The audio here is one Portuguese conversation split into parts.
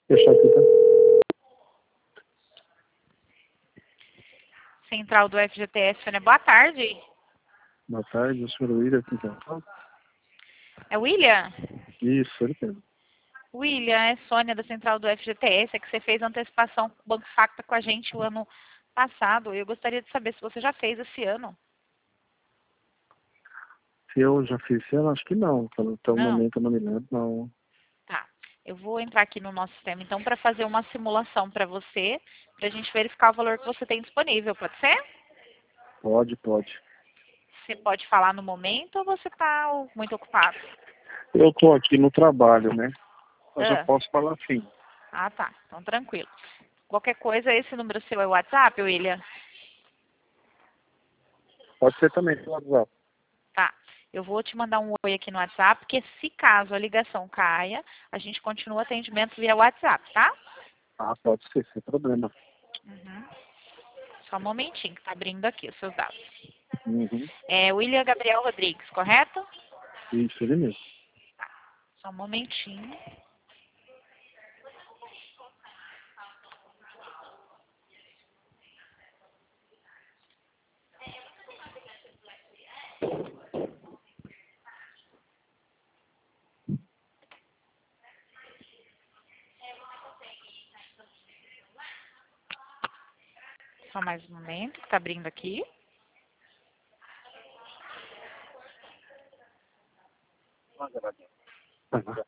Fechar aqui, tá? Central do FGTS, né? Boa tarde. Boa tarde, o senhor William aqui, então. É William? Isso, ele mesmo. William, é Sônia da Central do FGTS, é que você fez antecipação com o Banco Facta com a gente o ano passado. Eu gostaria de saber se você já fez esse ano. Se eu já fiz esse ano, acho que não. Até o Não? momento eu não me lembro, não. Tá. Eu vou entrar aqui no nosso sistema, então, para fazer uma simulação para você, para a gente verificar o valor que você tem disponível, pode ser? Pode. Você pode falar no momento ou você está muito ocupado? Eu tô aqui no trabalho, né? Mas eu Ah, posso falar sim. tá. Então, tranquilo. Qualquer coisa, esse número seu é o WhatsApp, William? Pode ser também pelo WhatsApp. Tá. Eu vou te mandar um oi aqui no WhatsApp, porque se caso a ligação caia, a gente continua o atendimento via WhatsApp, tá? Ah, pode ser, sem problema. Uhum. Só um momentinho, que tá abrindo aqui os seus dados. Uhum. É William Gabriel Rodrigues, correto? Isso, ele mesmo. Só um momentinho. Só mais um momento, que tá abrindo aqui. Ah,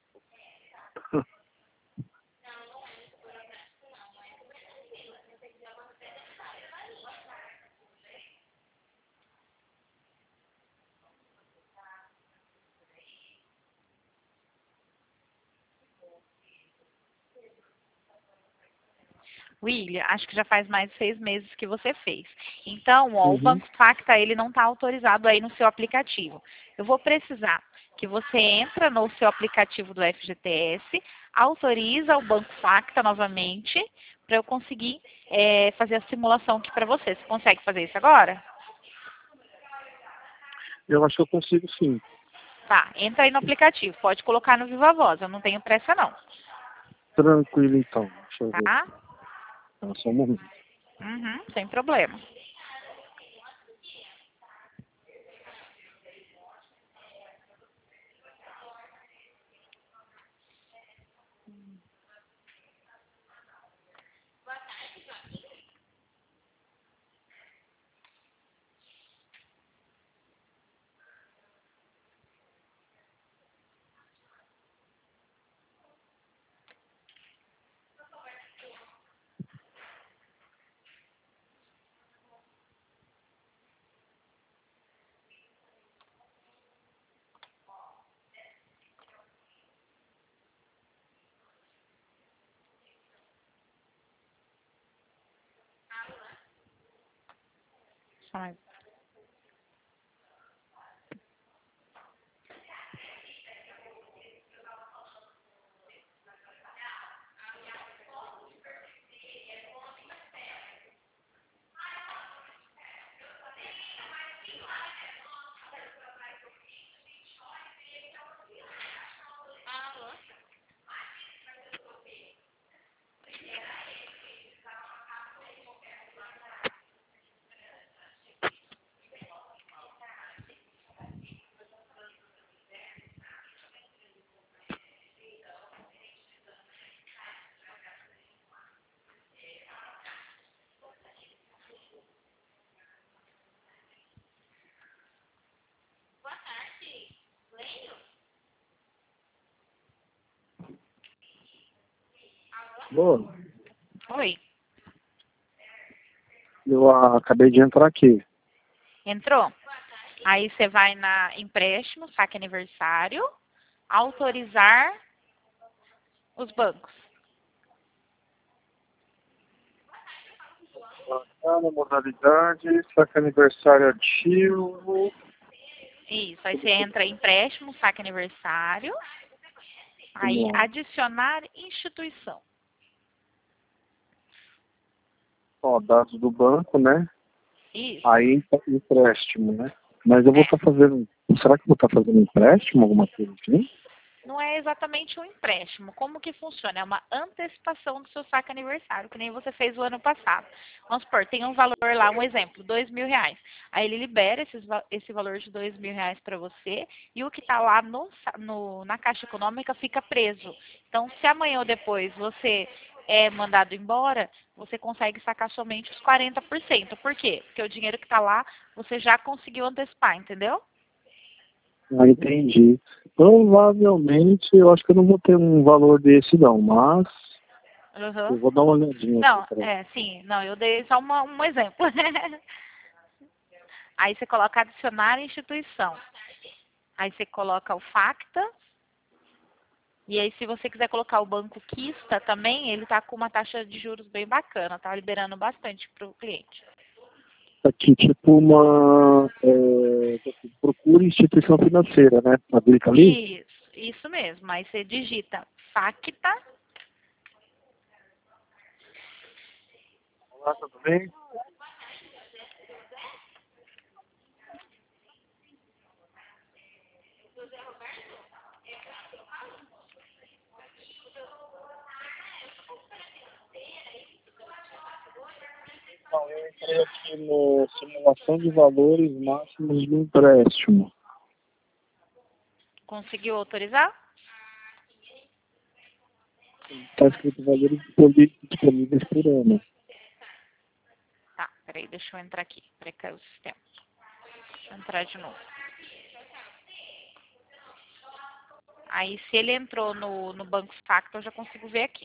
William, acho que já faz mais de 6 meses que você fez. Então, ó, o uhum. Banco Facta, ele não está autorizado aí no seu aplicativo. Eu vou precisar que você entra no seu aplicativo do FGTS, autoriza o Banco Facta novamente, para eu conseguir fazer a simulação aqui para você. Você consegue fazer isso agora? Eu acho que eu consigo sim. Tá, entra aí no aplicativo. Pode colocar no Viva Voz, eu não tenho pressa não, Tranquilo então. Deixa eu ver tá? aqui. Só um momento. Uhum, sem problema. Só mais. Boa. Oi, Eu acabei de entrar aqui. entrou? Aí você vai na empréstimo, saque aniversário, autorizar os bancos. Na modalidade, saque aniversário ativo. Isso, aí você entra em empréstimo, saque aniversário, aí Vamos lá. adicionar instituição. Ó, dados do banco, né? Isso, Aí empréstimo, né? Mas eu vou é. estar fazendo. Será que eu vou estar fazendo empréstimo, alguma coisa assim? não é exatamente um empréstimo. Como que funciona? É uma antecipação do seu saque aniversário, que nem você fez o ano passado. Vamos supor, tem um valor lá, um exemplo, R$ 2.000. Aí ele libera esse valor de R$ 2.000 para você e o que está lá na Caixa Econômica fica preso. Então, se amanhã ou depois você é mandado embora, você consegue sacar somente os 40%. Por quê? Porque o dinheiro que está lá, você já conseguiu antecipar, entendeu? Ah, entendi. Provavelmente, eu acho que eu não vou ter um valor desse não, mas Uhum. eu vou dar uma olhadinha aqui. Não, sim, não, eu dei só um exemplo. Aí você coloca adicionar instituição. Aí você coloca o FACTA. E aí, se você quiser colocar o banco Quista também, ele tá com uma taxa de juros bem bacana, tá liberando bastante para o cliente. Aqui, tipo procure instituição financeira, né? A clica ali. Isso mesmo. Aí você digita FACTA. Olá, tudo bem? Então, eu entrei aqui no simulação de valores máximos do empréstimo. Conseguiu autorizar? Está escrito valores disponíveis por ano. Tá, peraí, deixa eu entrar aqui. Peraí, caiu o sistema. Deixa eu entrar de novo. Aí, se ele entrou no banco FACTA, eu já consigo ver aqui.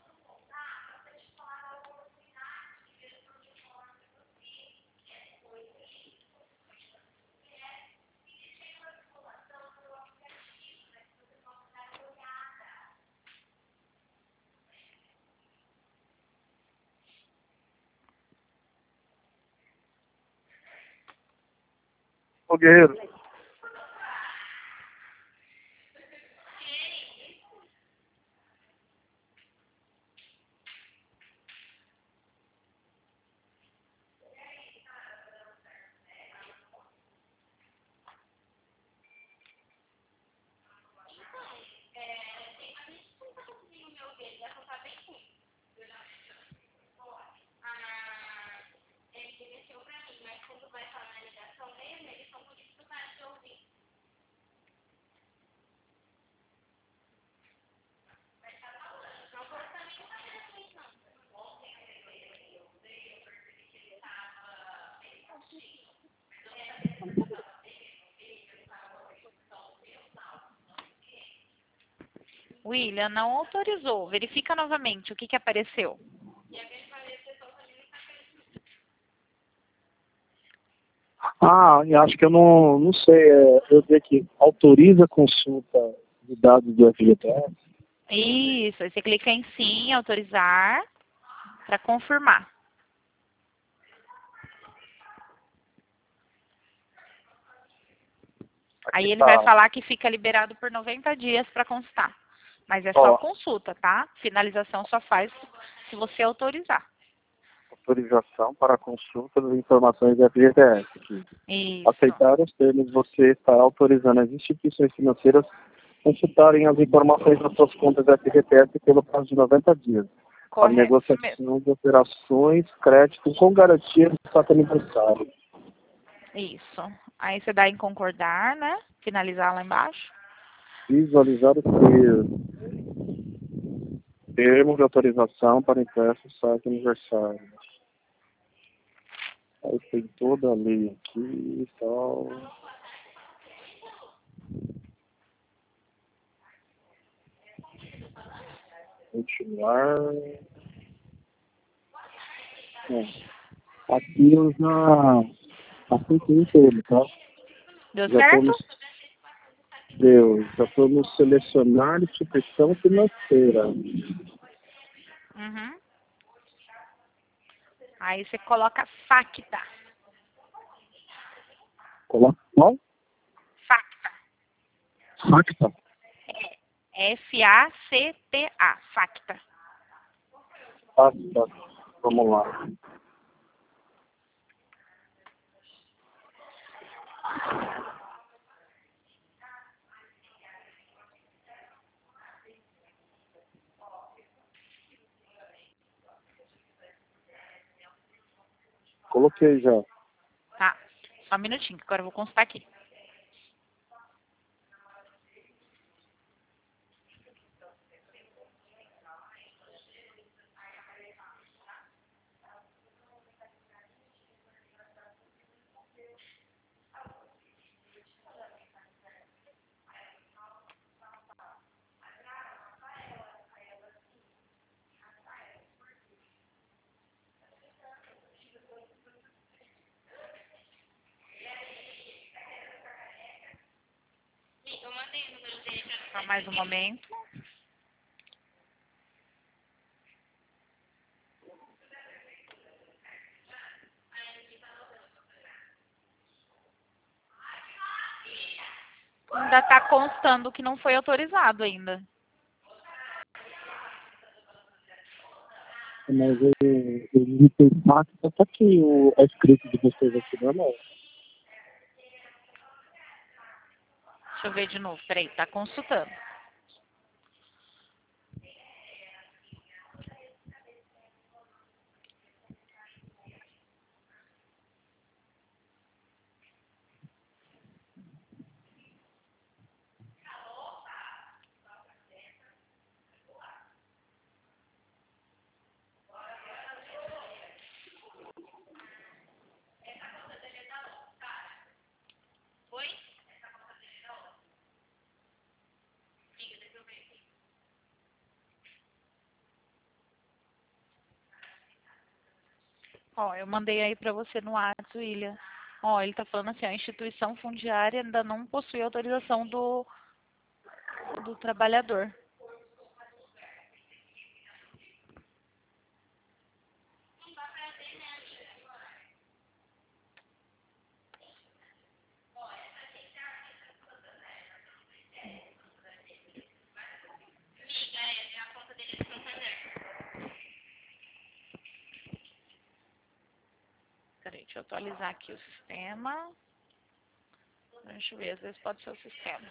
Ô, Guerreiro. William, não autorizou. Verifica novamente o que apareceu. Ah, eu acho que eu não sei. Eu vi aqui, autoriza a consulta de dados do FGTS. Isso, aí você clica em sim, autorizar, para confirmar. Aí Aqui ele vai tá. falar que fica liberado por 90 dias para consultar. Mas é só Ó, consulta, tá? Finalização só faz se você autorizar. autorização para a consulta das informações do FGTS. Aqui. Isso, Aceitar os termos, você está autorizando as instituições financeiras consultarem as informações das suas contas do FGTS pelo prazo de 90 dias. A correto, isso mesmo. negociação de operações, crédito com garantia do saque aniversário. Isso. Aí você dá em concordar, né? Finalizar lá embaixo. Visualizar o termo de autorização para empréstimo saque aniversário. Aí tem toda a lei aqui e tal. Continuar. Aqui eu já aceitei o termo, tá? Deu Já estou certo? no Deus, já estou no selecionar instituição financeira. Uhum. Aí você coloca FACTA. Coloca qual? FACTA. Facta. FACTA. FACTA. Facta. Vamos lá. Coloquei já. Tá. Só um minutinho, que agora eu vou consultar aqui. Só mais um momento. Ainda está constando que não foi autorizado ainda. Mas eu digitei Facta, tá aqui a escrita de vocês aqui, não é? Deixa eu ver de novo. Peraí, tá consultando. Ó, eu mandei aí pra você no WhatsApp, William. Ó, ele tá falando assim, ó, a instituição fundiária ainda não possui autorização do trabalhador. Peraí, deixa eu atualizar aqui o sistema. Deixa eu ver, às vezes pode ser o sistema.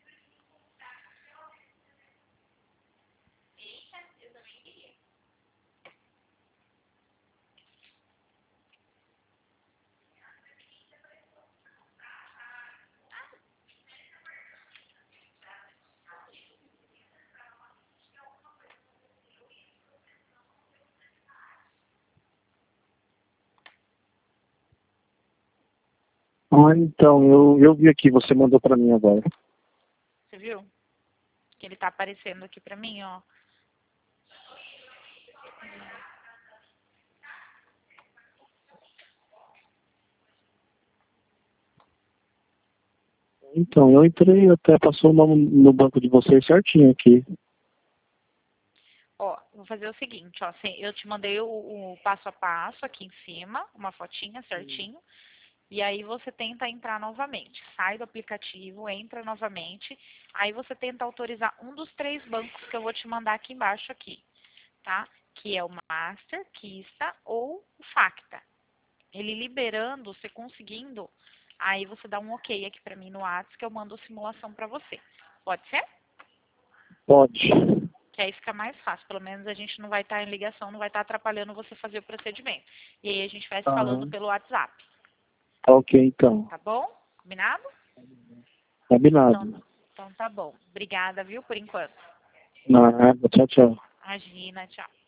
Ah, então, eu vi aqui, você mandou pra mim agora. Você viu? Que ele tá aparecendo aqui pra mim, ó. Então, eu entrei, até passou o nome no banco de vocês certinho aqui. Ó, vou fazer o seguinte, ó. Eu te mandei o passo a passo aqui em cima, uma fotinha certinho. E aí você tenta entrar novamente. Sai do aplicativo, entra novamente. Aí você tenta autorizar um dos 3 bancos que eu vou te mandar aqui embaixo aqui, tá? Que é o Master, Kista ou o Facta. Ele liberando, você conseguindo, aí você dá um ok aqui pra mim no WhatsApp que eu mando a simulação pra você. Pode ser? Pode. Que aí fica mais fácil. Pelo menos a gente não vai estar em ligação, não vai estar atrapalhando você fazer o procedimento. E aí a gente vai se falando pelo WhatsApp. Tá ok, então. Tá bom? Combinado? Combinado. Então tá bom. Obrigada, viu, por enquanto. Nada, tchau, tchau. Imagina, tchau.